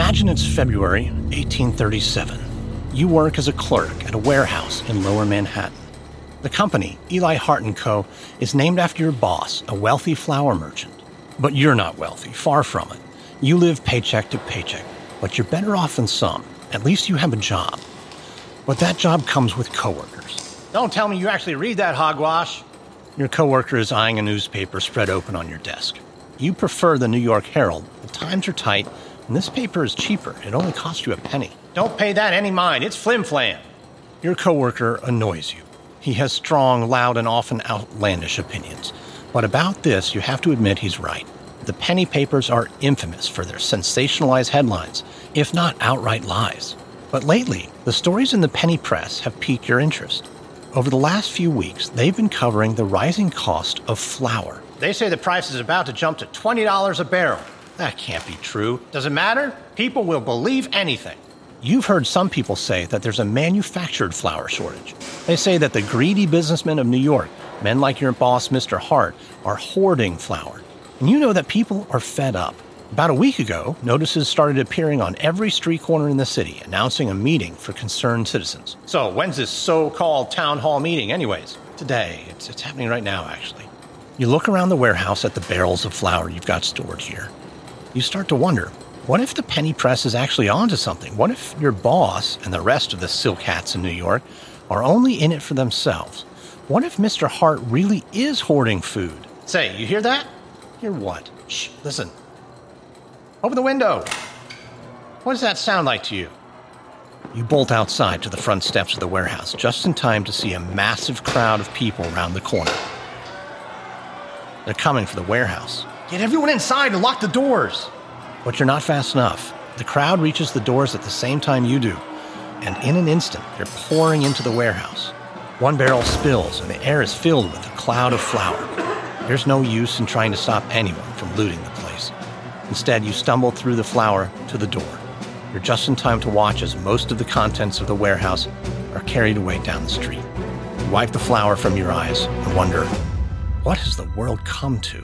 Imagine it's February 1837. You work as a clerk at a warehouse in Lower Manhattan. The company, Eli Hart & Co., is named after your boss, a wealthy flour merchant. But you're not wealthy, far from it. You live paycheck to paycheck, but you're better off than some. At least you have a job. But that job comes with coworkers. Don't tell me you actually read that hogwash. Your coworker is eyeing a newspaper spread open on your desk. You prefer the New York Herald. The times are tight, and this paper is cheaper. It only costs you a penny. Don't pay that any mind. It's flim-flam. Your coworker annoys you. He has strong, loud, and often outlandish opinions. But about this, you have to admit he's right. The penny papers are infamous for their sensationalized headlines, if not outright lies. But lately, the stories in the penny press have piqued your interest. Over the last few weeks, they've been covering the rising cost of flour. They say the price is about to jump to $20 a barrel. That can't be true. Does it matter? People will believe anything. You've heard some people say that there's a manufactured flour shortage. They say that the greedy businessmen of New York, men like your boss, Mr. Hart, are hoarding flour. And you know that people are fed up. About a week ago, notices started appearing on every street corner in the city, announcing a meeting for concerned citizens. So, when's this so-called town hall meeting anyways? Today. It's happening right now, actually. You look around the warehouse at the barrels of flour you've got stored here. You start to wonder, what if the penny press is actually onto something? What if your boss and the rest of the silk hats in New York are only in it for themselves? What if Mr. Hart really is hoarding food? Say, you hear that? Hear what? Shh, listen. Open the window. What does that sound like to you? You bolt outside to the front steps of the warehouse just in time to see a massive crowd of people around the corner. They're coming for the warehouse. Get everyone inside and lock the doors. But you're not fast enough. The crowd reaches the doors at the same time you do, and in an instant, they're pouring into the warehouse. One barrel spills, and the air is filled with a cloud of flour. There's no use in trying to stop anyone from looting the place. Instead, you stumble through the flour to the door. You're just in time to watch as most of the contents of the warehouse are carried away down the street. You wipe the flour from your eyes and wonder, what has the world come to?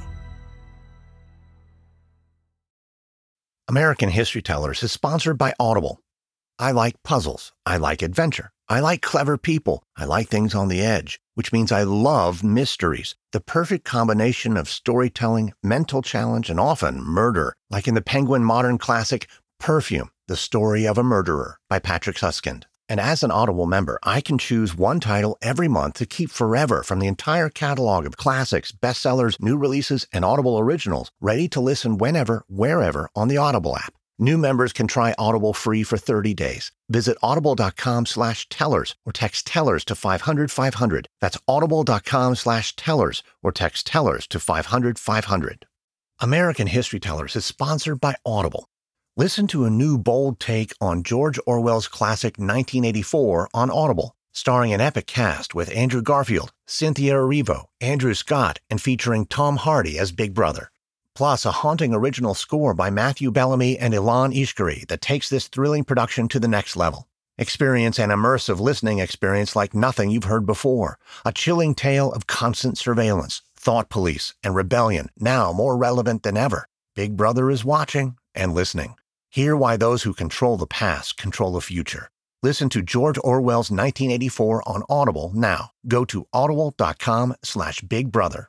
American History Tellers is sponsored by Audible. I like puzzles. I like adventure. I like clever people. I like things on the edge, which means I love mysteries. The perfect combination of storytelling, mental challenge, and often murder, like in the Penguin modern classic Perfume, The Story of a Murderer by Patrick Suskind. And as an Audible member, I can choose one title every month to keep forever from the entire catalog of classics, bestsellers, new releases, and Audible originals, ready to listen whenever, wherever on the Audible app. New members can try Audible free for 30 days. Visit audible.com/tellers or text tellers to 500-500. That's audible.com/tellers or text tellers to 500-500. American History Tellers is sponsored by Audible. Listen to a new bold take on George Orwell's classic 1984 on Audible, starring an epic cast with Andrew Garfield, Cynthia Erivo, Andrew Scott, and featuring Tom Hardy as Big Brother. Plus, a haunting original score by Matthew Bellamy and Ilan Ishkari that takes this thrilling production to the next level. Experience an immersive listening experience like nothing you've heard before. A chilling tale of constant surveillance, thought police, and rebellion, now more relevant than ever. Big Brother is watching and listening. Hear why those who control the past control the future. Listen to George Orwell's 1984 on Audible now. Go to audible.com/Big Brother.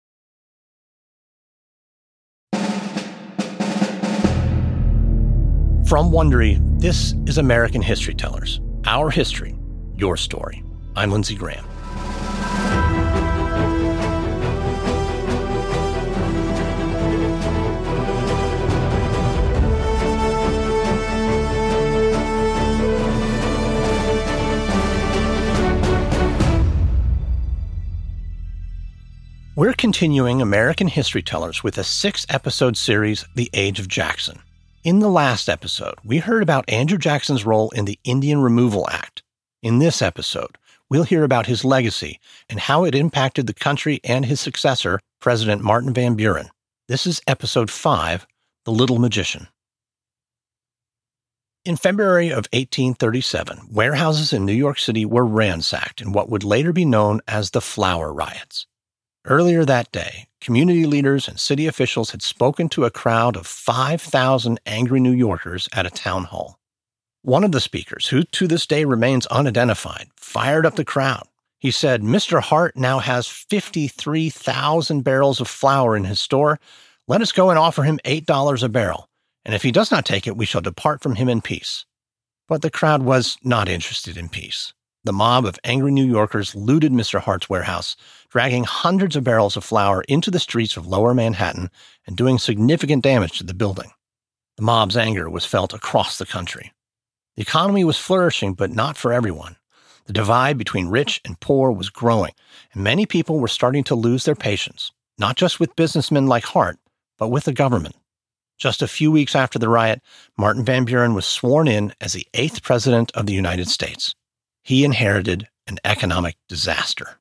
From Wondery, this is American History Tellers. Our history, your story. I'm Lindsey Graham. We're continuing American History Tellers with a 6-episode series, The Age of Jackson. In the last episode, we heard about Andrew Jackson's role in the Indian Removal Act. In this episode, we'll hear about his legacy and how it impacted the country and his successor, President Martin Van Buren. This is Episode 5, The Little Magician. In February of 1837, warehouses in New York City were ransacked in what would later be known as the Flour Riots. Earlier that day, community leaders and city officials had spoken to a crowd of 5,000 angry New Yorkers at a town hall. One of the speakers, who to this day remains unidentified, fired up the crowd. He said, "Mr. Hart now has 53,000 barrels of flour in his store. Let us go and offer him $8 a barrel, and if he does not take it, we shall depart from him in peace." But the crowd was not interested in peace. The mob of angry New Yorkers looted Mr. Hart's warehouse, dragging hundreds of barrels of flour into the streets of Lower Manhattan and doing significant damage to the building. The mob's anger was felt across the country. The economy was flourishing, but not for everyone. The divide between rich and poor was growing, and many people were starting to lose their patience, not just with businessmen like Hart, but with the government. Just a few weeks after the riot, Martin Van Buren was sworn in as the 8th President of the United States. He inherited an economic disaster.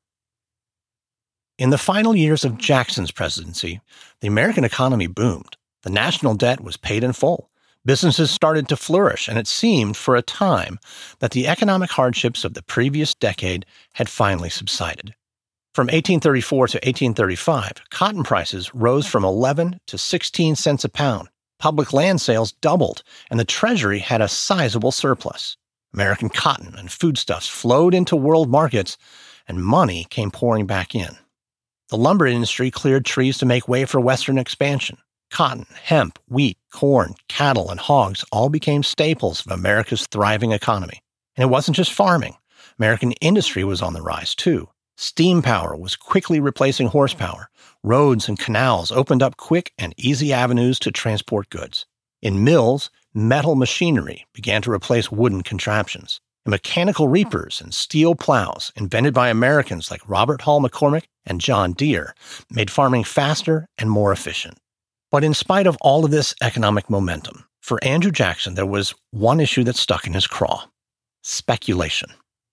In the final years of Jackson's presidency, the American economy boomed. The national debt was paid in full. Businesses started to flourish, and it seemed for a time that the economic hardships of the previous decade had finally subsided. From 1834 to 1835, cotton prices rose from 11 to 16 cents a pound. Public land sales doubled, and the Treasury had a sizable surplus. American cotton and foodstuffs flowed into world markets, and money came pouring back in. The lumber industry cleared trees to make way for Western expansion. Cotton, hemp, wheat, corn, cattle, and hogs all became staples of America's thriving economy. And it wasn't just farming. American industry was on the rise, too. Steam power was quickly replacing horsepower. Roads and canals opened up quick and easy avenues to transport goods. In mills, metal machinery began to replace wooden contraptions. And mechanical reapers and steel plows, invented by Americans like Robert Hall McCormick and John Deere, made farming faster and more efficient. But in spite of all of this economic momentum, for Andrew Jackson, there was one issue that stuck in his craw: speculation.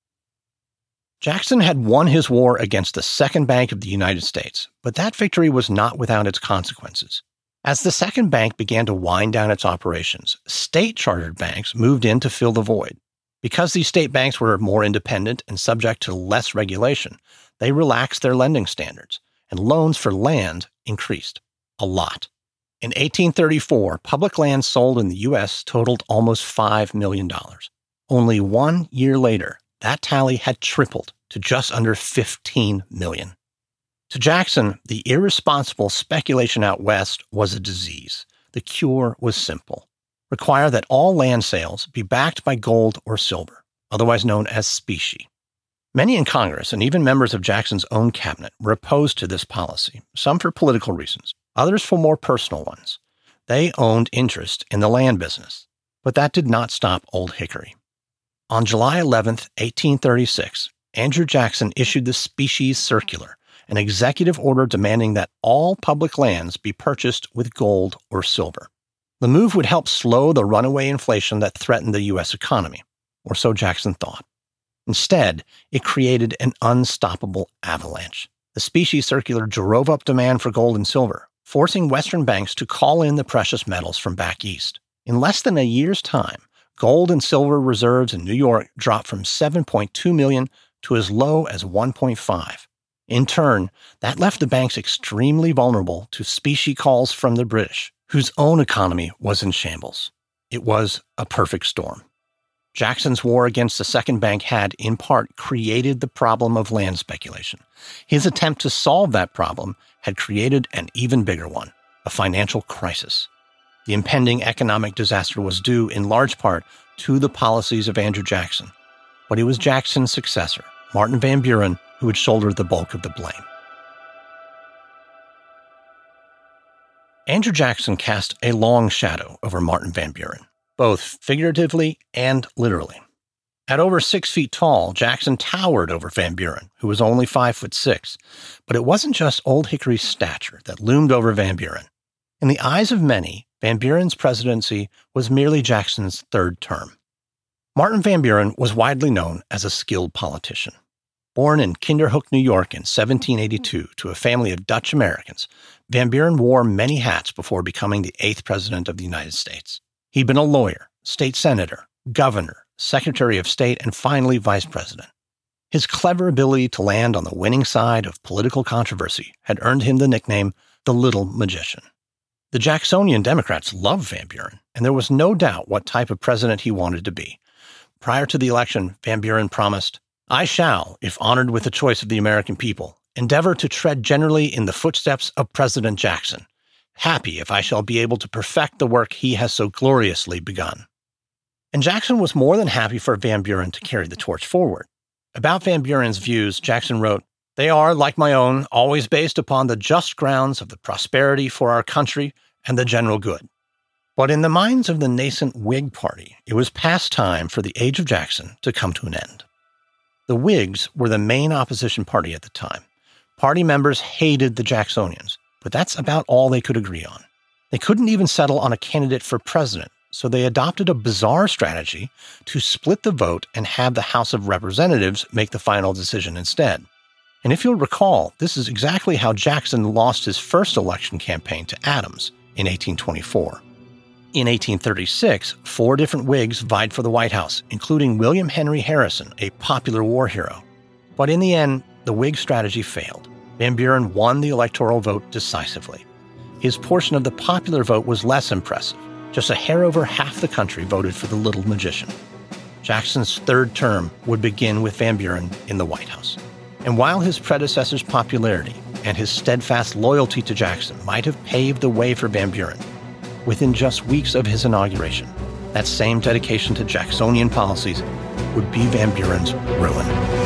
Jackson had won his war against the Second Bank of the United States, but that victory was not without its consequences. As the Second Bank began to wind down its operations, state-chartered banks moved in to fill the void. Because these state banks were more independent and subject to less regulation, they relaxed their lending standards, and loans for land increased a lot. In 1834, public land sold in the U.S. totaled almost $5 million. Only 1 year later, that tally had tripled to just under $15 million. To Jackson, the irresponsible speculation out west was a disease. The cure was simple: require that all land sales be backed by gold or silver, otherwise known as specie. Many in Congress and even members of Jackson's own cabinet were opposed to this policy, some for political reasons, others for more personal ones. They owned interest in the land business, but that did not stop Old Hickory. On July 11, 1836, Andrew Jackson issued the Specie Circular, an executive order demanding that all public lands be purchased with gold or silver. The move would help slow the runaway inflation that threatened the U.S. economy, or so Jackson thought. Instead, it created an unstoppable avalanche. The Specie Circular drove up demand for gold and silver, forcing Western banks to call in the precious metals from back east. In less than a year's time, gold and silver reserves in New York dropped from 7.2 million to as low as 1.5. In turn, that left the banks extremely vulnerable to specie calls from the British, whose own economy was in shambles. It was a perfect storm. Jackson's war against the Second Bank had, in part, created the problem of land speculation. His attempt to solve that problem had created an even bigger one: a financial crisis. The impending economic disaster was due, in large part, to the policies of Andrew Jackson. But it was Jackson's successor, Martin Van Buren, who would shoulder the bulk of the blame. Andrew Jackson cast a long shadow over Martin Van Buren, both figuratively and literally. At over 6 feet tall, Jackson towered over Van Buren, who was only 5'6". But it wasn't just Old Hickory's stature that loomed over Van Buren. In the eyes of many, Van Buren's presidency was merely Jackson's third term. Martin Van Buren was widely known as a skilled politician. Born in Kinderhook, New York in 1782 to a family of Dutch Americans, Van Buren wore many hats before becoming the 8th President of the United States. He'd been a lawyer, state senator, governor, Secretary of State, and finally Vice President. His clever ability to land on the winning side of political controversy had earned him the nickname the Little Magician. The Jacksonian Democrats loved Van Buren, and there was no doubt what type of president he wanted to be. Prior to the election, Van Buren promised, "I shall, if honored with the choice of the American people, endeavor to tread generally in the footsteps of President Jackson, happy if I shall be able to perfect the work he has so gloriously begun." And Jackson was more than happy for Van Buren to carry the torch forward. About Van Buren's views, Jackson wrote, "They are, like my own, always based upon the just grounds of the prosperity for our country and the general good." But in the minds of the nascent Whig Party, it was past time for the age of Jackson to come to an end. The Whigs were the main opposition party at the time. Party members hated the Jacksonians, but that's about all they could agree on. They couldn't even settle on a candidate for president, so they adopted a bizarre strategy to split the vote and have the House of Representatives make the final decision instead. And if you'll recall, this is exactly how Jackson lost his first election campaign to Adams in 1824. In 1836, 4 different Whigs vied for the White House, including William Henry Harrison, a popular war hero. But in the end, the Whig strategy failed. Van Buren won the electoral vote decisively. His portion of the popular vote was less impressive. Just a hair over half the country voted for the Little Magician. Jackson's third term would begin with Van Buren in the White House. And while his predecessor's popularity and his steadfast loyalty to Jackson might have paved the way for Van Buren, within just weeks of his inauguration, that same dedication to Jacksonian policies would be Van Buren's ruin.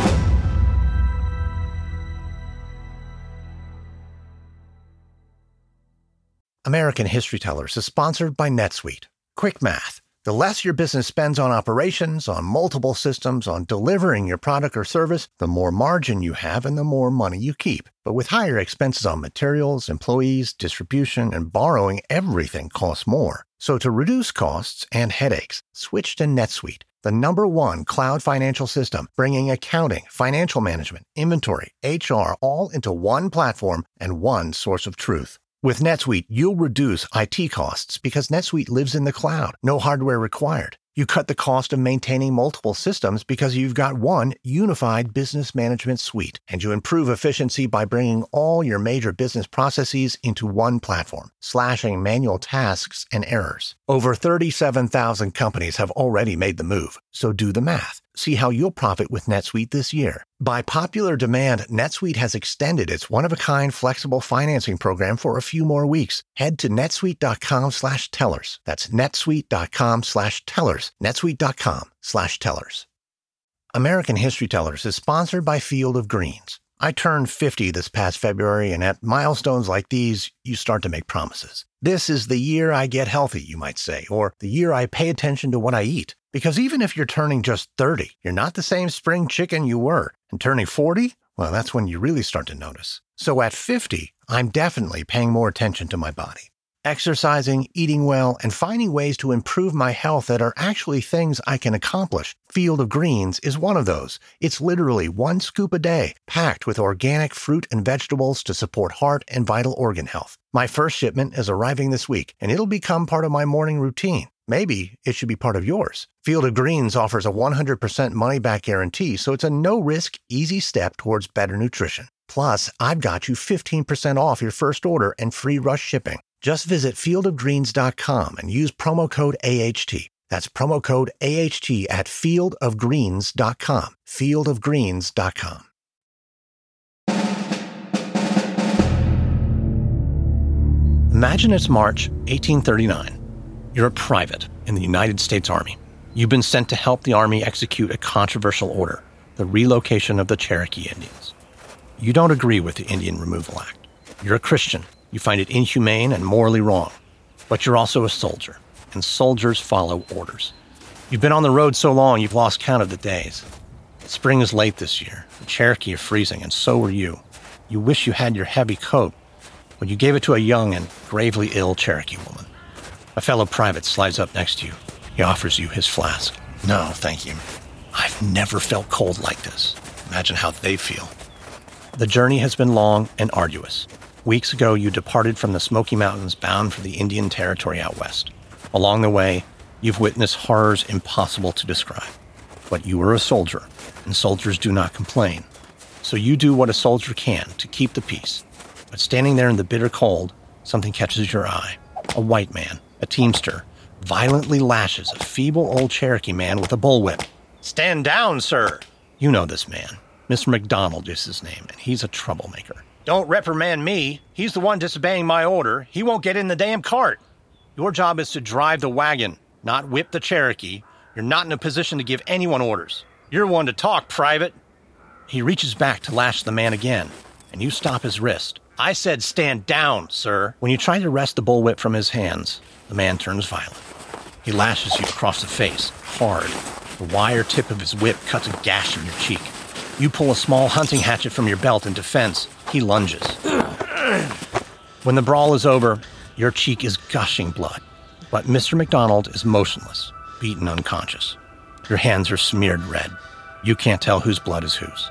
American History Tellers is sponsored by NetSuite. Quick math. The less your business spends on operations, on multiple systems, on delivering your product or service, the more margin you have and the more money you keep. But with higher expenses on materials, employees, distribution, and borrowing, everything costs more. So to reduce costs and headaches, switch to NetSuite, the #1 cloud financial system, bringing accounting, financial management, inventory, HR, all into one platform and one source of truth. With NetSuite, you'll reduce IT costs because NetSuite lives in the cloud, no hardware required. You cut the cost of maintaining multiple systems because you've got one unified business management suite, and you improve efficiency by bringing all your major business processes into one platform, slashing manual tasks and errors. Over 37,000 companies have already made the move, so do the math. See how you'll profit with NetSuite this year. By popular demand, NetSuite has extended its one-of-a-kind flexible financing program for a few more weeks. Head to netsuite.com/tellers. That's netsuite.com/tellers. netsuite.com/tellers. American History Tellers is sponsored by Field of Greens. I turned 50 this past February, and at milestones like these, you start to make promises. This is the year I get healthy, you might say, or the year I pay attention to what I eat. Because even if you're turning just 30, you're not the same spring chicken you were. And turning 40, well, that's when you really start to notice. So at 50, I'm definitely paying more attention to my body. Exercising, eating well, and finding ways to improve my health that are actually things I can accomplish. Field of Greens is one of those. It's literally 1 scoop a day, packed with organic fruit and vegetables to support heart and vital organ health. My first shipment is arriving this week, and it'll become part of my morning routine. Maybe it should be part of yours. Field of Greens offers a 100% money-back guarantee, so it's a no-risk, easy step towards better nutrition. Plus, I've got you 15% off your first order and free rush shipping. Just visit fieldofgreens.com and use promo code AHT. That's promo code AHT at fieldofgreens.com. fieldofgreens.com. Imagine it's March 1839. You're a private in the United States Army. You've been sent to help the Army execute a controversial order, the relocation of the Cherokee Indians. You don't agree with the Indian Removal Act. You're a Christian. You find it inhumane and morally wrong. But you're also a soldier, and soldiers follow orders. You've been on the road so long you've lost count of the days. Spring is late this year. The Cherokee are freezing, and so are you. You wish you had your heavy coat, but you gave it to a young and gravely ill Cherokee woman. A fellow private slides up next to you. He offers you his flask. No, thank you. I've never felt cold like this. Imagine how they feel. The journey has been long and arduous. Weeks ago, you departed from the Smoky Mountains bound for the Indian Territory out west. Along the way, you've witnessed horrors impossible to describe. But you were a soldier, and soldiers do not complain. So you do what a soldier can to keep the peace. But standing there in the bitter cold, something catches your eye. A white man, a teamster, violently lashes a feeble old Cherokee man with a bullwhip. "Stand down, sir!" You know this man. Mr. McDonald is his name, and he's a troublemaker. "Don't reprimand me. He's the one disobeying my order. He won't get in the damn cart. Your job is to drive the wagon, not whip the Cherokee. You're not in a position to give anyone orders. You're one to talk, private." He reaches back to lash the man again, and you stop his wrist. "I said stand down, sir." When you try to wrest the bullwhip from his hands, the man turns violent. He lashes you across the face, hard. The wire tip of his whip cuts a gash in your cheek. You pull a small hunting hatchet from your belt in defense. He lunges. When the brawl is over, your cheek is gushing blood. But Mr. McDonald is motionless, beaten unconscious. Your hands are smeared red. You can't tell whose blood is whose.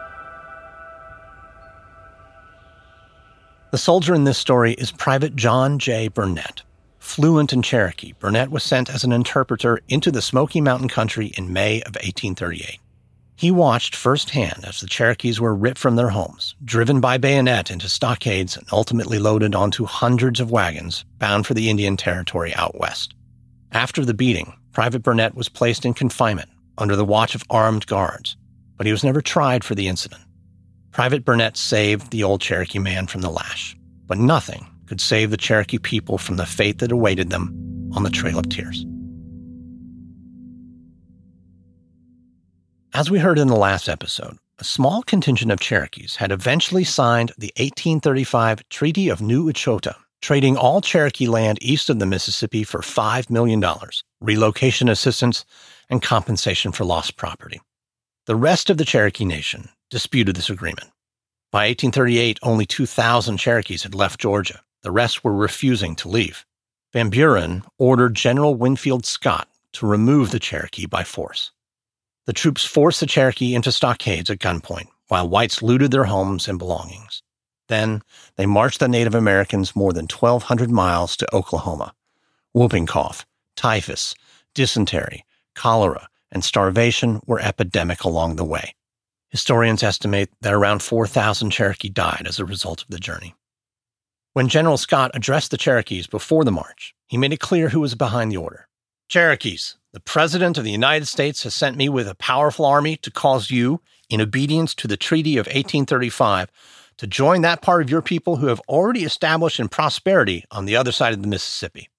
The soldier in this story is Private John J. Burnett. Fluent in Cherokee, Burnett was sent as an interpreter into the Smoky Mountain country in May of 1838. He watched firsthand as the Cherokees were ripped from their homes, driven by bayonet into stockades, and ultimately loaded onto hundreds of wagons bound for the Indian Territory out west. After the beating, Private Burnett was placed in confinement under the watch of armed guards, but he was never tried for the incident. Private Burnett saved the old Cherokee man from the lash, but nothing could save the Cherokee people from the fate that awaited them on the Trail of Tears. As we heard in the last episode, a small contingent of Cherokees had eventually signed the 1835 Treaty of New Echota, trading all Cherokee land east of the Mississippi for $5 million, relocation assistance, and compensation for lost property. The rest of the Cherokee Nation disputed this agreement. By 1838, only 2,000 Cherokees had left Georgia. The rest were refusing to leave. Van Buren ordered General Winfield Scott to remove the Cherokee by force. The troops forced the Cherokee into stockades at gunpoint, while whites looted their homes and belongings. Then, they marched the Native Americans more than 1,200 miles to Oklahoma. Whooping cough, typhus, dysentery, cholera, and starvation were epidemic along the way. Historians estimate that around 4,000 Cherokee died as a result of the journey. When General Scott addressed the Cherokees before the march, he made it clear who was behind the order. "Cherokees, the President of the United States has sent me with a powerful army to cause you, in obedience to the Treaty of 1835, to join that part of your people who have already established in prosperity on the other side of the Mississippi."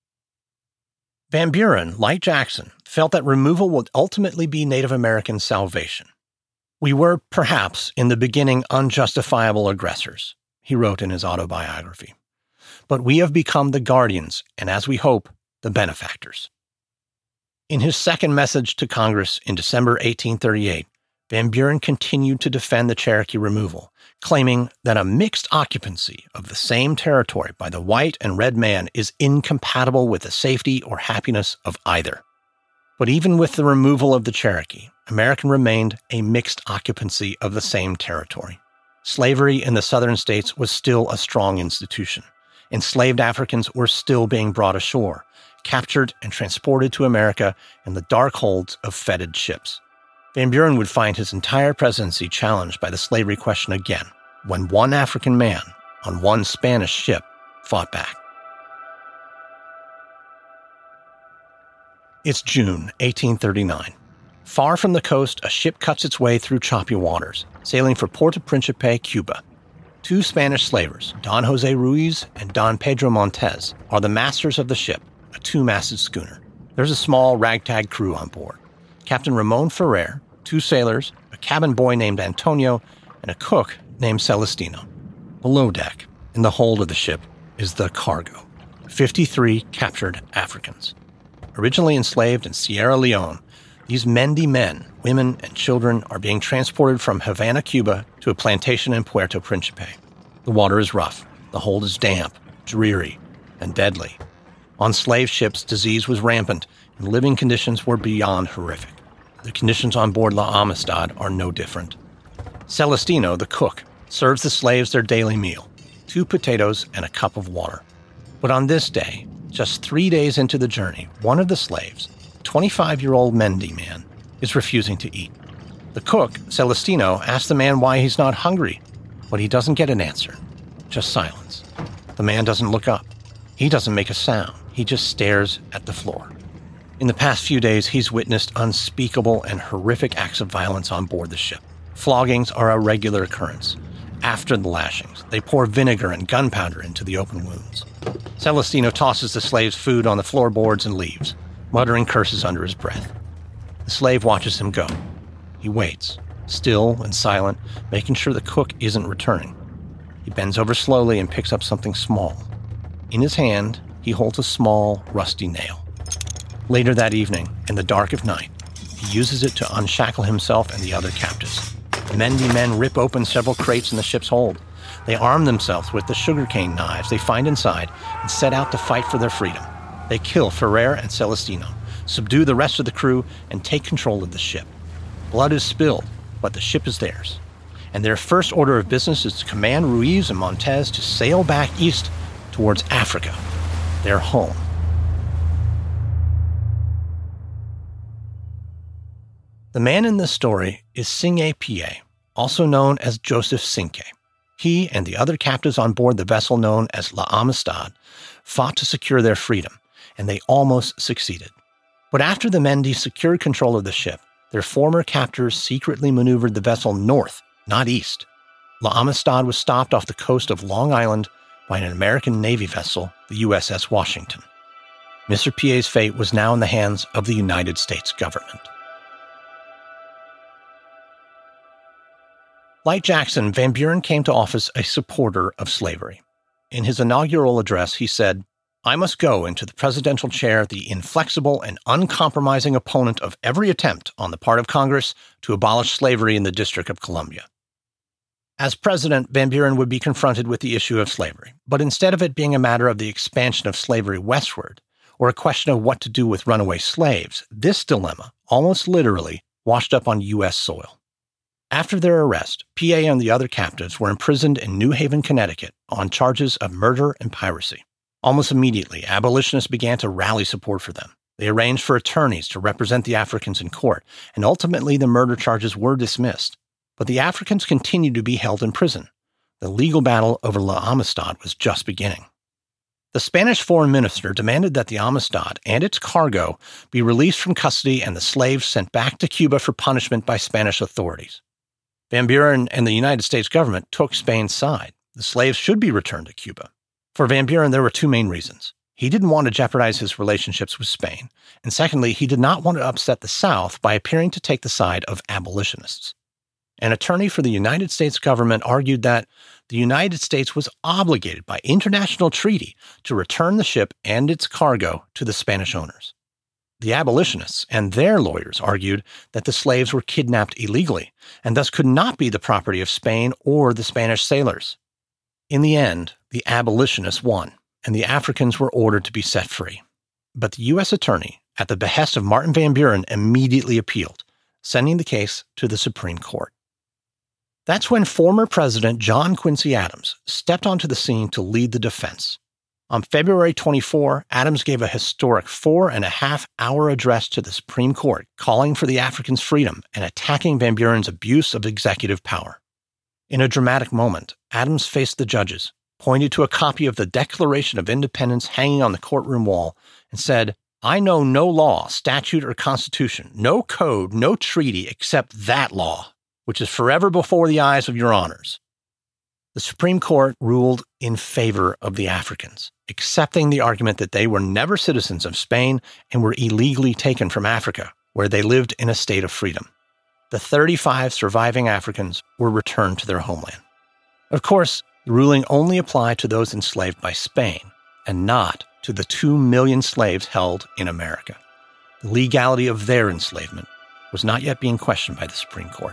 Van Buren, like Jackson, felt that removal would ultimately be Native American salvation. "We were, perhaps, in the beginning unjustifiable aggressors," he wrote in his autobiography. "But we have become the guardians, and as we hope, the benefactors." In his second message to Congress in December 1838, Van Buren continued to defend the Cherokee removal, claiming that a mixed occupancy of the same territory by the white and red man is incompatible with the safety or happiness of either. But even with the removal of the Cherokee, America remained a mixed occupancy of the same territory. Slavery in the southern states was still a strong institution. Enslaved Africans were still being brought ashore, captured and transported to America in the dark holds of fetid ships. Van Buren would find his entire presidency challenged by the slavery question again, when one African man on one Spanish ship fought back. It's June 1839. Far from the coast, a ship cuts its way through choppy waters, sailing for Puerto Principe, Cuba. Two Spanish slavers, Don Jose Ruiz and Don Pedro Montez, are the masters of the ship, a two-masted schooner. There's a small ragtag crew on board. Captain Ramon Ferrer, two sailors, a cabin boy named Antonio, and a cook named Celestino. Below deck, in the hold of the ship, is the cargo, 53 captured Africans. Originally enslaved in Sierra Leone, these Mende men, women, and children are being transported from Havana, Cuba, to a plantation in Puerto Principe. The water is rough, the hold is damp, dreary, and deadly. On slave ships, disease was rampant, and living conditions were beyond horrific. The conditions on board La Amistad are no different. Celestino, the cook, serves the slaves their daily meal, 2 potatoes and a cup of water. But on this day, just 3 days into the journey, one of the slaves, a 25-year-old Mende man, is refusing to eat. The cook, Celestino, asks the man why he's not hungry, but he doesn't get an answer, just silence. The man doesn't look up. He doesn't make a sound. He just stares at the floor. In the past few days, he's witnessed unspeakable and horrific acts of violence on board the ship. Floggings are a regular occurrence. After the lashings, they pour vinegar and gunpowder into the open wounds. Celestino tosses the slave's food on the floorboards and leaves, muttering curses under his breath. The slave watches him go. He waits, still and silent, making sure the cook isn't returning. He bends over slowly and picks up something small. In his hand, he holds a small, rusty nail. Later that evening, in the dark of night, he uses it to unshackle himself and the other captives. The Mendi men rip open several crates in the ship's hold. They arm themselves with the sugarcane knives they find inside and set out to fight for their freedom. They kill Ferrer and Celestino, subdue the rest of the crew, and take control of the ship. Blood is spilled, but the ship is theirs. And their first order of business is to command Ruiz and Montez to sail back east towards Africa, their home. The man in this story is Singe Pie, also known as Joseph Cinque. He and the other captives on board the vessel known as La Amistad fought to secure their freedom, and they almost succeeded. But after the Mendi secured control of the ship, their former captors secretly maneuvered the vessel north, not east. La Amistad was stopped off the coast of Long Island by an American Navy vessel, the USS Washington. Mr. Pie's fate was now in the hands of the United States government. Like Jackson, Van Buren came to office a supporter of slavery. In his inaugural address, he said, "I must go into the presidential chair the inflexible and uncompromising opponent of every attempt on the part of Congress to abolish slavery in the District of Columbia." As president, Van Buren would be confronted with the issue of slavery, but instead of it being a matter of the expansion of slavery westward, or a question of what to do with runaway slaves, this dilemma, almost literally, washed up on U.S. soil. After their arrest, Pie and the other captives were imprisoned in New Haven, Connecticut, on charges of murder and piracy. Almost immediately, abolitionists began to rally support for them. They arranged for attorneys to represent the Africans in court, and ultimately the murder charges were dismissed. But the Africans continued to be held in prison. The legal battle over La Amistad was just beginning. The Spanish foreign minister demanded that the Amistad and its cargo be released from custody and the slaves sent back to Cuba for punishment by Spanish authorities. Van Buren and the United States government took Spain's side. The slaves should be returned to Cuba. For Van Buren, there were two main reasons. He didn't want to jeopardize his relationships with Spain, and secondly, he did not want to upset the South by appearing to take the side of abolitionists. An attorney for the United States government argued that the United States was obligated by international treaty to return the ship and its cargo to the Spanish owners. The abolitionists and their lawyers argued that the slaves were kidnapped illegally and thus could not be the property of Spain or the Spanish sailors. In the end, the abolitionists won, and the Africans were ordered to be set free. But the U.S. attorney, at the behest of Martin Van Buren, immediately appealed, sending the case to the Supreme Court. That's when former President John Quincy Adams stepped onto the scene to lead the defense. On February 24, Adams gave a historic 4.5-hour address to the Supreme Court, calling for the Africans' freedom and attacking Van Buren's abuse of executive power. In a dramatic moment, Adams faced the judges, pointed to a copy of the Declaration of Independence hanging on the courtroom wall, and said, "I know no law, statute, or constitution, no code, no treaty except that law, which is forever before the eyes of your honors." The Supreme Court ruled in favor of the Africans, accepting the argument that they were never citizens of Spain and were illegally taken from Africa, where they lived in a state of freedom. The 35 surviving Africans were returned to their homeland. Of course, the ruling only applied to those enslaved by Spain, and not to the 2 million slaves held in America. The legality of their enslavement was not yet being questioned by the Supreme Court.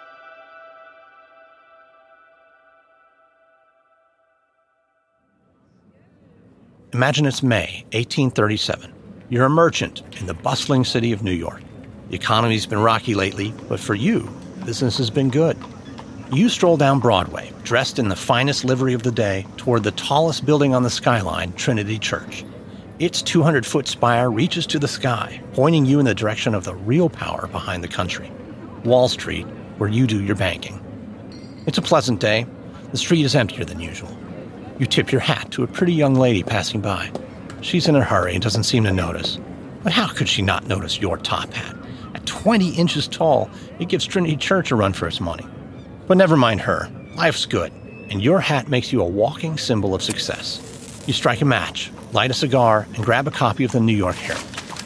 Imagine it's May 1837. You're a merchant in the bustling city of New York. The economy's been rocky lately, but for you, business has been good. You stroll down Broadway, dressed in the finest livery of the day, toward the tallest building on the skyline, Trinity Church. Its 200-foot spire reaches to the sky, pointing you in the direction of the real power behind the country, Wall Street, where you do your banking. It's a pleasant day. The street is emptier than usual. You tip your hat to a pretty young lady passing by. She's in a hurry and doesn't seem to notice. But how could she not notice your top hat? At 20 inches tall, it gives Trinity Church a run for its money. But never mind her. Life's good, and your hat makes you a walking symbol of success. You strike a match, light a cigar, and grab a copy of the New York Herald.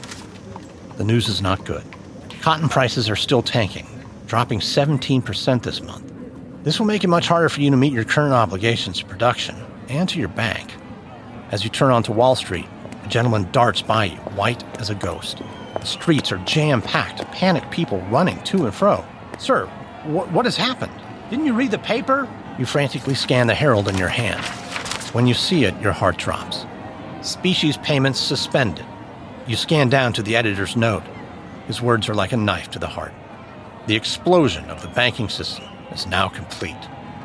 The news is not good. Cotton prices are still tanking, dropping 17% this month. This will make it much harder for you to meet your current obligations to production and to your bank. As you turn onto Wall Street, a gentleman darts by you, white as a ghost. The streets are jam-packed, panicked people running to and fro. Sir, what has happened? Didn't you read the paper? You frantically scan the Herald in your hand. When you see it, your heart drops. Species payments suspended. You scan down to the editor's note. His words are like a knife to the heart. The explosion of the banking system is now complete.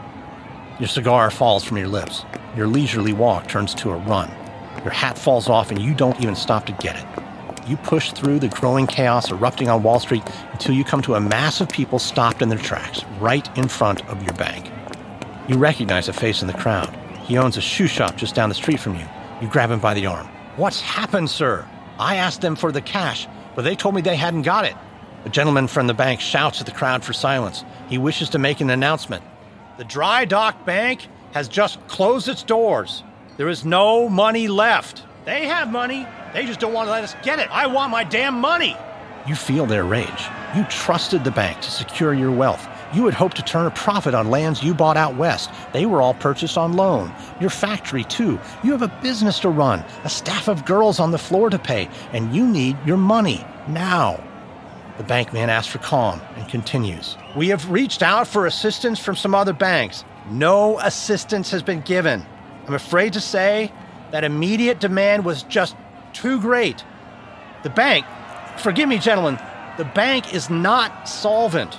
Your cigar falls from your lips. Your leisurely walk turns to a run. Your hat falls off and you don't even stop to get it. You push through the growing chaos erupting on Wall Street until you come to a mass of people stopped in their tracks, right in front of your bank. You recognize a face in the crowd. He owns a shoe shop just down the street from you. You grab him by the arm. What's happened, sir? I asked them for the cash, but they told me they hadn't got it. The gentleman from the bank shouts at the crowd for silence. He wishes to make an announcement. The Dry Dock Bank has just closed its doors. There is no money left. They have money. They just don't want to let us get it. I want my damn money. You feel their rage. You trusted the bank to secure your wealth. You had hoped to turn a profit on lands you bought out west. They were all purchased on loan. Your factory, too. You have a business to run, a staff of girls on the floor to pay, and you need your money now. The bankman asks for calm and continues. We have reached out for assistance from some other banks. No assistance has been given. I'm afraid to say that immediate demand was just too great. The bank, forgive me, gentlemen, the bank is not solvent.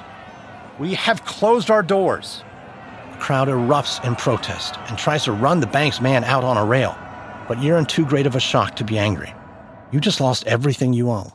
We have closed our doors. The crowd erupts in protest and tries to run the bank's man out on a rail. But you're in too great of a shock to be angry. You just lost everything you own.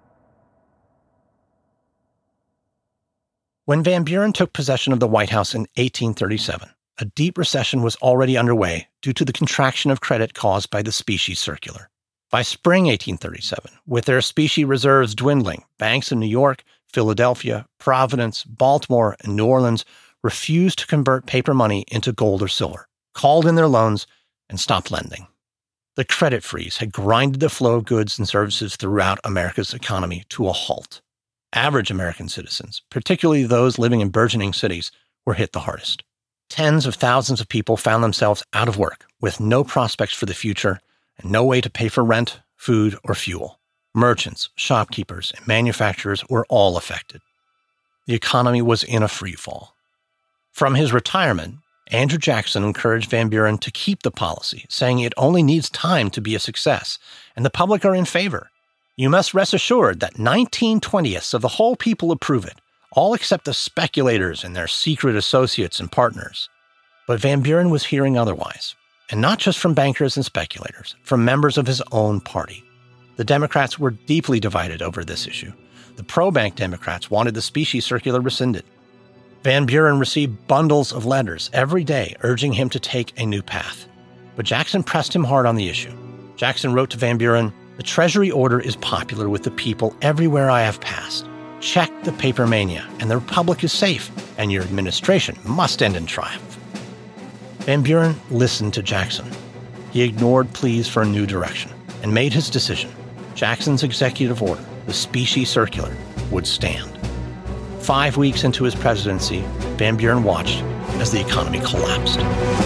When Van Buren took possession of the White House in 1837, a deep recession was already underway due to the contraction of credit caused by the specie circular. By spring 1837, with their specie reserves dwindling, banks in New York, Philadelphia, Providence, Baltimore, and New Orleans refused to convert paper money into gold or silver, called in their loans, and stopped lending. The credit freeze had grinded the flow of goods and services throughout America's economy to a halt. Average American citizens, particularly those living in burgeoning cities, were hit the hardest. Tens of thousands of people found themselves out of work, with no prospects for the future and no way to pay for rent, food, or fuel. Merchants, shopkeepers, and manufacturers were all affected. The economy was in a free fall. From his retirement, Andrew Jackson encouraged Van Buren to keep the policy, saying it only needs time to be a success, and the public are in favor. You must rest assured that 19/20ths of the whole people approve it, all except the speculators and their secret associates and partners. But Van Buren was hearing otherwise, and not just from bankers and speculators, from members of his own party. The Democrats were deeply divided over this issue. The pro-bank Democrats wanted the specie circular rescinded. Van Buren received bundles of letters every day urging him to take a new path. But Jackson pressed him hard on the issue. Jackson wrote to Van Buren, "The Treasury order is popular with the people everywhere I have passed. Check the paper mania, and the Republic is safe, and your administration must end in triumph." Van Buren listened to Jackson. He ignored pleas for a new direction and made his decision. Jackson's executive order, the specie circular, would stand. 5 weeks into his presidency, Van Buren watched as the economy collapsed.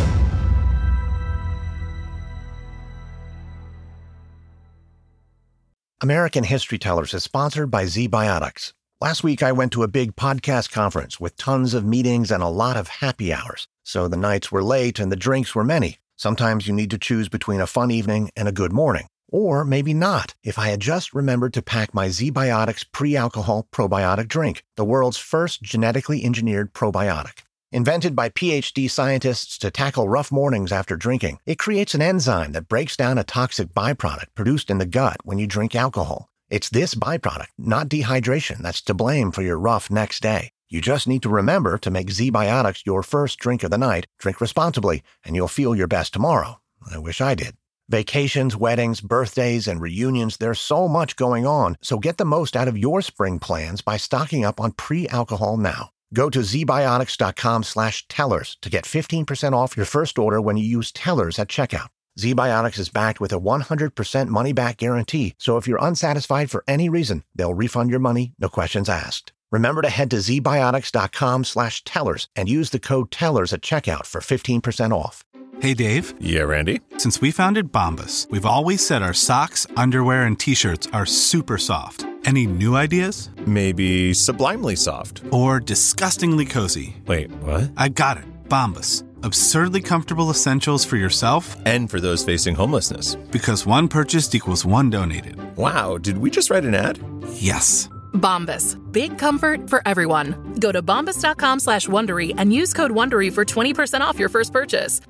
American History Tellers is sponsored by ZBiotics. Last week, I went to a big podcast conference with tons of meetings and a lot of happy hours. So the nights were late and the drinks were many. Sometimes you need to choose between a fun evening and a good morning. Or maybe not, if I had just remembered to pack my ZBiotics pre-alcohol probiotic drink, the world's first genetically engineered probiotic. Invented by PhD scientists to tackle rough mornings after drinking, it creates an enzyme that breaks down a toxic byproduct produced in the gut when you drink alcohol. It's this byproduct, not dehydration, that's to blame for your rough next day. You just need to remember to make ZBiotics your first drink of the night, drink responsibly, and you'll feel your best tomorrow. I wish I did. Vacations, weddings, birthdays, and reunions, there's so much going on, so get the most out of your spring plans by stocking up on pre-alcohol now. Go to zbiotics.com/tellers to get 15% off your first order when you use tellers at checkout. ZBiotics is backed with a 100% money-back guarantee, so if you're unsatisfied for any reason, they'll refund your money, no questions asked. Remember to head to zbiotics.com/tellers and use the code TELLERS at checkout for 15% off. Hey, Dave. Yeah, Randy? Since we founded Bombas, we've always said our socks, underwear, and T-shirts are super soft. Any new ideas? Maybe sublimely soft. Or disgustingly cozy. Wait, what? I got it. Bombas. Absurdly comfortable essentials for yourself and for those facing homelessness. Because one purchased equals one donated. Wow, did we just write an ad? Yes. Bombas. Big comfort for everyone. Go to bombas.com/Wondery and use code Wondery for 20% off your first purchase.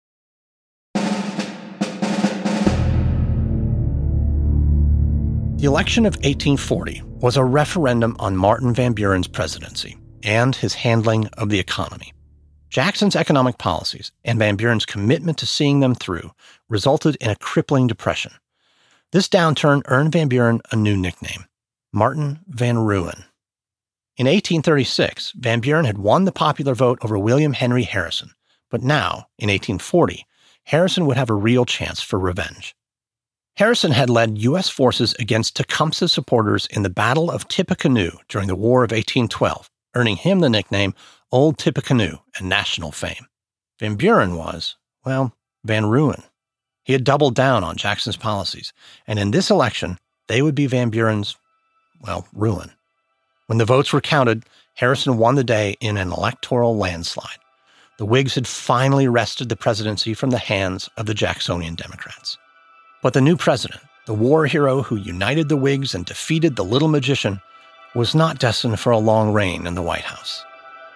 The election of 1840 was a referendum on Martin Van Buren's presidency and his handling of the economy. Jackson's economic policies and Van Buren's commitment to seeing them through resulted in a crippling depression. This downturn earned Van Buren a new nickname, Martin Van Ruin. In 1836, Van Buren had won the popular vote over William Henry Harrison, but now, in 1840, Harrison would have a real chance for revenge. Harrison had led U.S. forces against Tecumseh supporters in the Battle of Tippecanoe during the War of 1812, earning him the nickname Old Tippecanoe and national fame. Van Buren was, well, Van Ruin. He had doubled down on Jackson's policies, and in this election, they would be Van Buren's, well, ruin. When the votes were counted, Harrison won the day in an electoral landslide. The Whigs had finally wrested the presidency from the hands of the Jacksonian Democrats. But the new president, the war hero who united the Whigs and defeated the little magician, was not destined for a long reign in the White House.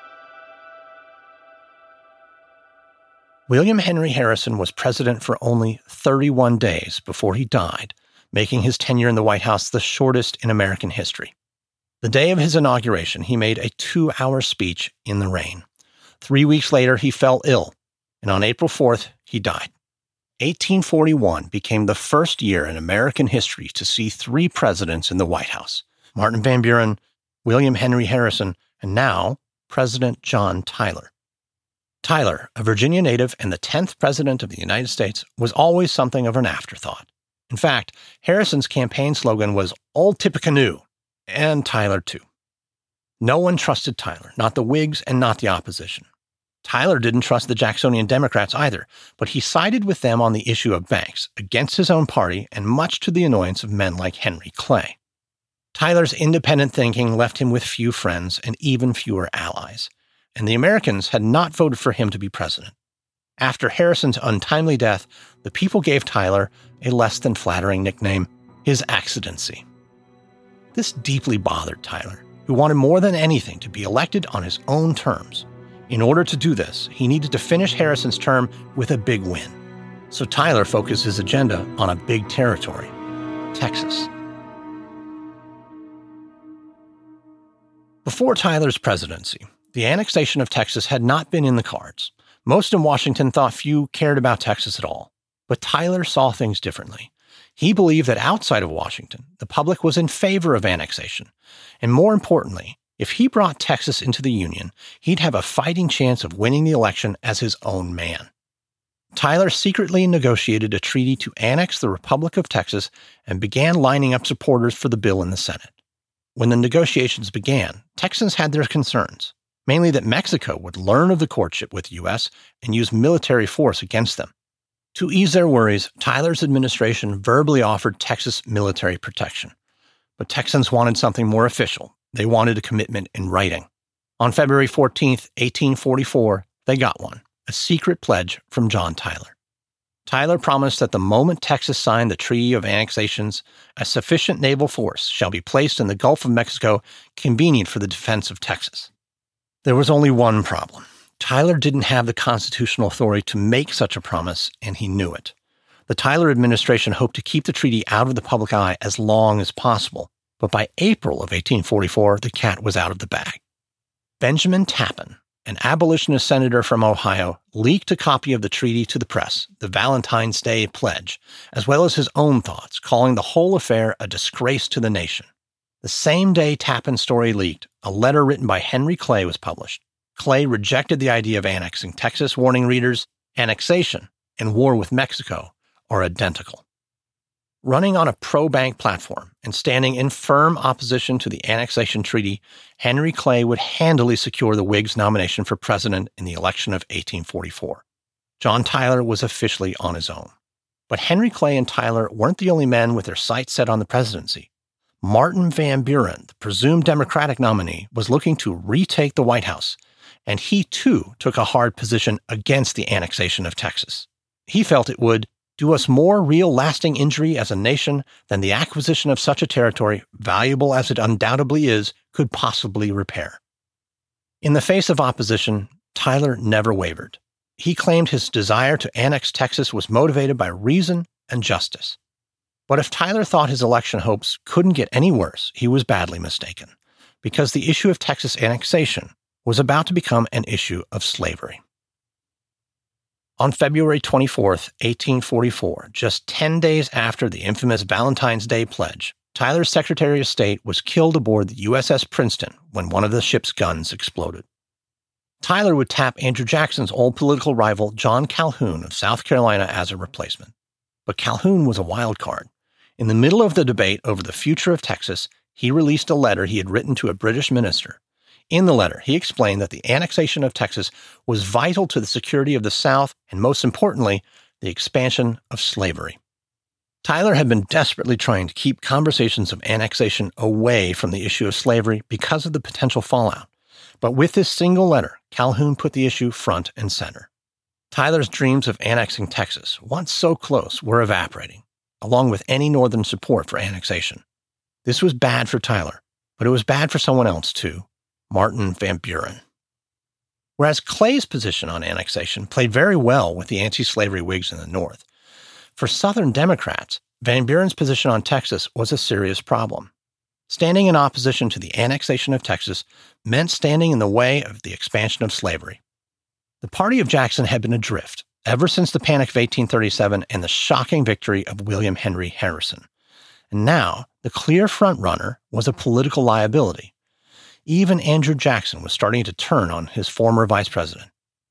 William Henry Harrison was president for only 31 days before he died, making his tenure in the White House the shortest in American history. The day of his inauguration, he made a 2-hour speech in the rain. 3 weeks later, he fell ill, and on April 4th, he died. 1841 became the first year in American history to see 3 presidents in the White House: Martin Van Buren, William Henry Harrison, and now President John Tyler. Tyler, a Virginia native and the 10th president of the United States, was always something of an afterthought. In fact, Harrison's campaign slogan was Old Tippecanoe, and Tyler too. No one trusted Tyler, not the Whigs and not the opposition. Tyler didn't trust the Jacksonian Democrats either, but he sided with them on the issue of banks, against his own party and much to the annoyance of men like Henry Clay. Tyler's independent thinking left him with few friends and even fewer allies, and the Americans had not voted for him to be president. After Harrison's untimely death, the people gave Tyler a less than flattering nickname, His Accidency. This deeply bothered Tyler, who wanted more than anything to be elected on his own terms. In order to do this, he needed to finish Harrison's term with a big win. So Tyler focused his agenda on a big territory, Texas. Before Tyler's presidency, the annexation of Texas had not been in the cards. Most in Washington thought few cared about Texas at all. But Tyler saw things differently. He believed that outside of Washington, the public was in favor of annexation. And more importantly, if he brought Texas into the Union, he'd have a fighting chance of winning the election as his own man. Tyler secretly negotiated a treaty to annex the Republic of Texas and began lining up supporters for the bill in the Senate. When the negotiations began, Texans had their concerns, mainly that Mexico would learn of the courtship with the U.S. and use military force against them. To ease their worries, Tyler's administration verbally offered Texas military protection. But Texans wanted something more official. They wanted a commitment in writing. On February 14, 1844, they got one, a secret pledge from John Tyler. Tyler promised that the moment Texas signed the Treaty of Annexations, a sufficient naval force shall be placed in the Gulf of Mexico convenient for the defense of Texas. There was only one problem. Tyler didn't have the constitutional authority to make such a promise, and he knew it. The Tyler administration hoped to keep the treaty out of the public eye as long as possible, but by April of 1844, the cat was out of the bag. Benjamin Tappan, an abolitionist senator from Ohio, leaked a copy of the treaty to the press, the Valentine's Day Pledge, as well as his own thoughts, calling the whole affair a disgrace to the nation. The same day Tappan's story leaked, a letter written by Henry Clay was published. Clay rejected the idea of annexing Texas, warning readers, annexation and war with Mexico are identical. Running on a pro-bank platform and standing in firm opposition to the annexation treaty, Henry Clay would handily secure the Whigs' nomination for president in the election of 1844. John Tyler was officially on his own. But Henry Clay and Tyler weren't the only men with their sights set on the presidency. Martin Van Buren, the presumed Democratic nominee, was looking to retake the White House, and he too took a hard position against the annexation of Texas. He felt it would do us more real lasting injury as a nation than the acquisition of such a territory, valuable as it undoubtedly is, could possibly repair. In the face of opposition, Tyler never wavered. He claimed his desire to annex Texas was motivated by reason and justice. But if Tyler thought his election hopes couldn't get any worse, he was badly mistaken, because the issue of Texas annexation was about to become an issue of slavery. On February 24, 1844, just 10 days after the infamous Valentine's Day Pledge, Tyler's Secretary of State was killed aboard the USS Princeton when one of the ship's guns exploded. Tyler would tap Andrew Jackson's old political rival John Calhoun of South Carolina as a replacement. But Calhoun was a wild card. In the middle of the debate over the future of Texas, he released a letter he had written to a British minister. In the letter, he explained that the annexation of Texas was vital to the security of the South and, most importantly, the expansion of slavery. Tyler had been desperately trying to keep conversations of annexation away from the issue of slavery because of the potential fallout. But with this single letter, Calhoun put the issue front and center. Tyler's dreams of annexing Texas, once so close, were evaporating, along with any northern support for annexation. This was bad for Tyler, but it was bad for someone else too. Martin Van Buren. Whereas Clay's position on annexation played very well with the anti-slavery Whigs in the North, for Southern Democrats, Van Buren's position on Texas was a serious problem. Standing in opposition to the annexation of Texas meant standing in the way of the expansion of slavery. The party of Jackson had been adrift ever since the Panic of 1837 and the shocking victory of William Henry Harrison. And now, the clear frontrunner was a political liability. Even Andrew Jackson was starting to turn on his former vice president.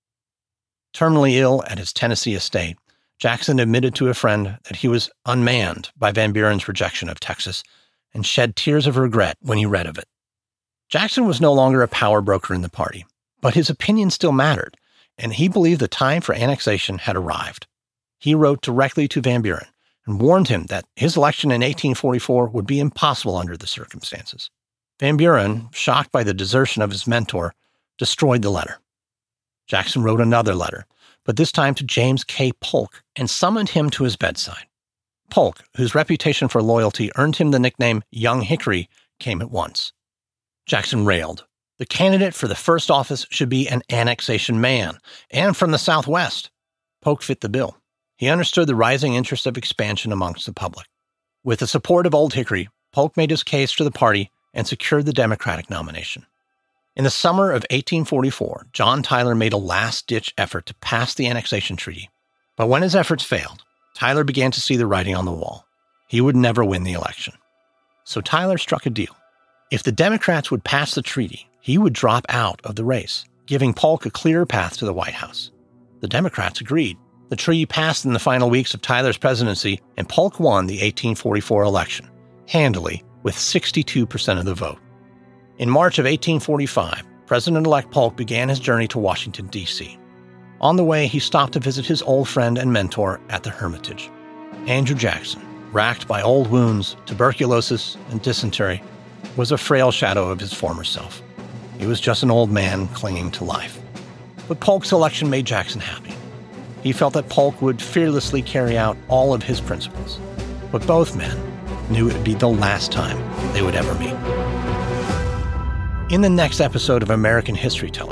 Terminally ill at his Tennessee estate, Jackson admitted to a friend that he was unmanned by Van Buren's rejection of Texas and shed tears of regret when he read of it. Jackson was no longer a power broker in the party, but his opinion still mattered, and he believed the time for annexation had arrived. He wrote directly to Van Buren and warned him that his election in 1844 would be impossible under the circumstances. Van Buren, shocked by the desertion of his mentor, destroyed the letter. Jackson wrote another letter, but this time to James K. Polk, and summoned him to his bedside. Polk, whose reputation for loyalty earned him the nickname Young Hickory, came at once. Jackson railed. The candidate for the first office should be an annexation man, and from the Southwest. Polk fit the bill. He understood the rising interest of expansion amongst the public. With the support of Old Hickory, Polk made his case to the party and secured the Democratic nomination. In the summer of 1844, John Tyler made a last-ditch effort to pass the annexation treaty. But when his efforts failed, Tyler began to see the writing on the wall. He would never win the election. So Tyler struck a deal. If the Democrats would pass the treaty, he would drop out of the race, giving Polk a clearer path to the White House. The Democrats agreed. The treaty passed in the final weeks of Tyler's presidency, and Polk won the 1844 election, handily, with 62% of the vote. In March of 1845, President-elect Polk began his journey to Washington, D.C. On the way, he stopped to visit his old friend and mentor at the Hermitage. Andrew Jackson, racked by old wounds, tuberculosis, and dysentery, was a frail shadow of his former self. He was just an old man clinging to life. But Polk's election made Jackson happy. He felt that Polk would fearlessly carry out all of his principles. But both men knew it would be the last time they would ever meet. In the next episode of American History Tellers,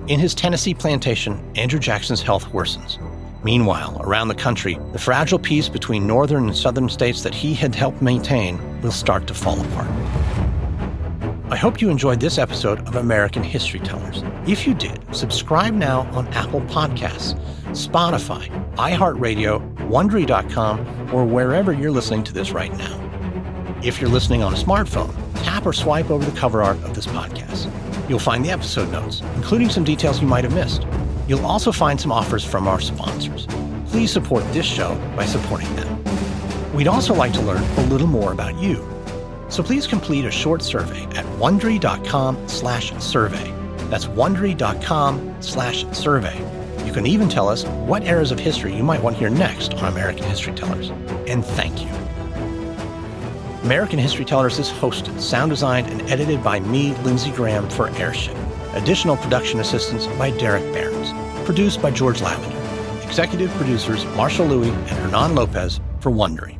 In his Tennessee plantation, Andrew Jackson's health worsens. Meanwhile, around the country, the fragile peace between northern and southern states that he had helped maintain will start to fall apart. I hope you enjoyed this episode of American History Tellers. If you did, subscribe now on Apple Podcasts, Spotify, iHeartRadio, Wondery.com, or wherever you're listening to this right now. If you're listening on a smartphone, tap or swipe over the cover art of this podcast. You'll find the episode notes, including some details you might have missed. You'll also find some offers from our sponsors. Please support this show by supporting them. We'd also like to learn a little more about you. So please complete a short survey at Wondery.com/survey. That's Wondery.com/survey. You can even tell us what eras of history you might want to hear next on American History Tellers. And thank you. American History Tellers is hosted, sound designed, and edited by me, Lindsey Graham, for Airship. Additional production assistance by Derek Behrens. Produced by George Lavender. Executive producers Marshall Louis and Hernan Lopez for Wondery.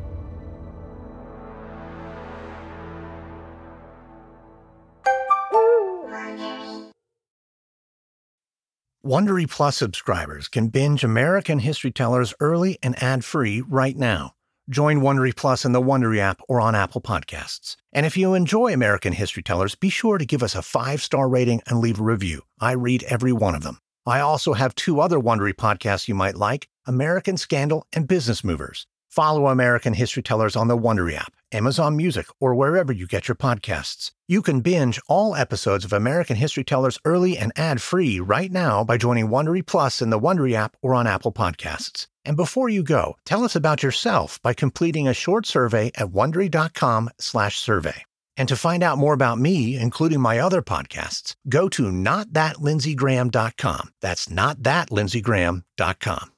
Wondery Plus subscribers can binge American History Tellers early and ad-free right now. Join Wondery Plus in the Wondery app or on Apple Podcasts. And if you enjoy American History Tellers, be sure to give us a 5-star rating and leave a review. I read every one of them. I also have 2 other Wondery podcasts you might like, American Scandal and Business Movers. Follow American History Tellers on the Wondery app, Amazon Music, or wherever you get your podcasts. You can binge all episodes of American History Tellers early and ad-free right now by joining Wondery Plus in the Wondery app or on Apple Podcasts. And before you go, tell us about yourself by completing a short survey at Wondery.com/survey. And to find out more about me, including my other podcasts, go to NotThatLindseyGraham.com. That's NotThatLindseyGraham.com.